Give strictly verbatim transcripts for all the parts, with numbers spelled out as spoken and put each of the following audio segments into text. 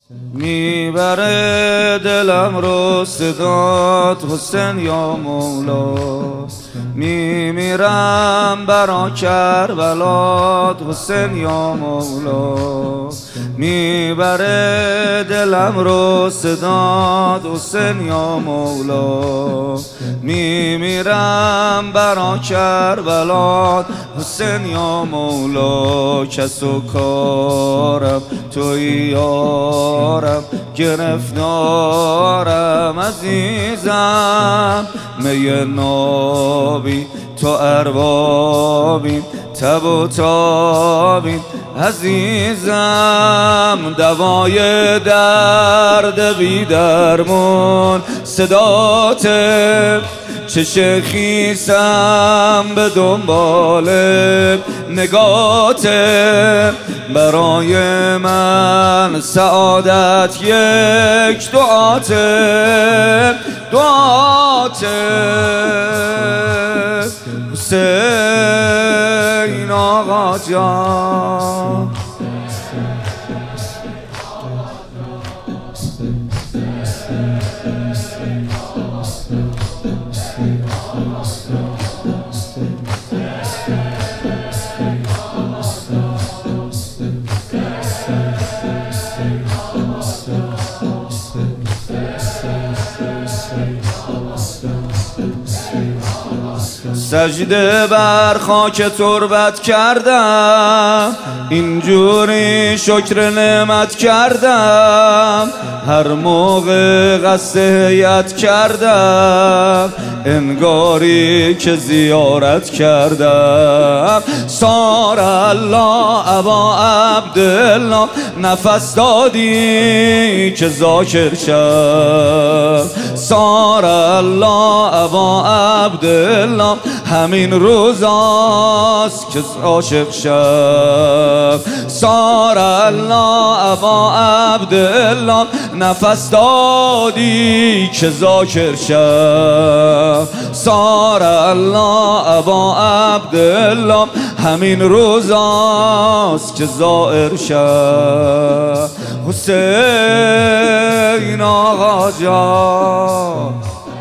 میبره دلم رو صدات حسین یا مولا، میمیرم برا کربلات حسین یا مولا، میبره دلم رو صدات حسین یا مولا، میمیرم برا کربلات حسین یا مولا. کس و کارم توی یارم، گرفتارم عزیزم، می نابی تو اربابی، تب و تابی عزیزم، دوای درد بی درمون صداته، چه خیسم به دنبال نگاته، برای من سعادت یک دعاته، دعاته حسین آقا جان. سجده بر خاک تربت کردم، اینجوری شکر نعمت کردم، هر موقع قصد هیئت کردم، انگاری که زیارت کردم. سار الله ابا عبدالله، نفس دادی که ذاکر شم. سار الله ابا عبدالله، همین روزاست که عاشق شم. سار الله ابا عبدالله، نفس دادی که ذاکر شم. سار الله ابا عبدالله، همین روزاست که زائر شم. حسین آقا جان.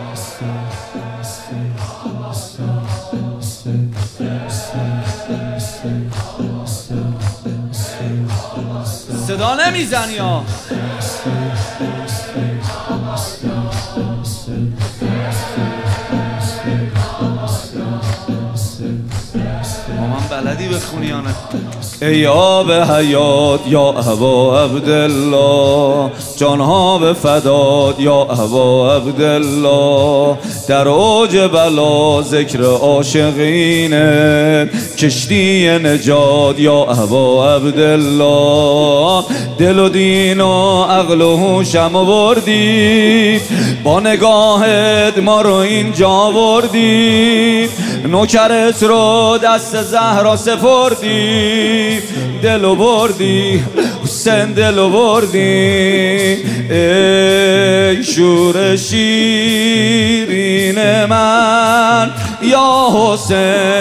صدا نمیزنی یا من بلدی بخونی یا نه؟ ای آب حیات یا ابا عبدالله، جانها به فدات یا ابا عبدالله، در اوج بلا ذکر عاشقینه، کشتی نجات یا ابا عبدالله، دل و دین و عقل و هوشم بردی، با نگاهت ما رو اینجا بردی، نوکرت رو دست زهرا سپردی، دلو بردی حسین دلو بردی. ای شور شیرین من یا حسین،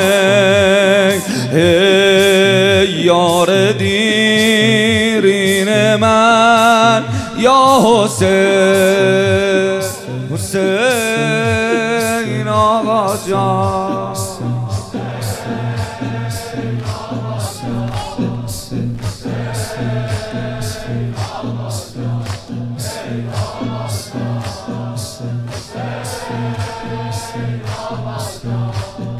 ای یار دیرین من یا حسین. حسین آقا جان. Say,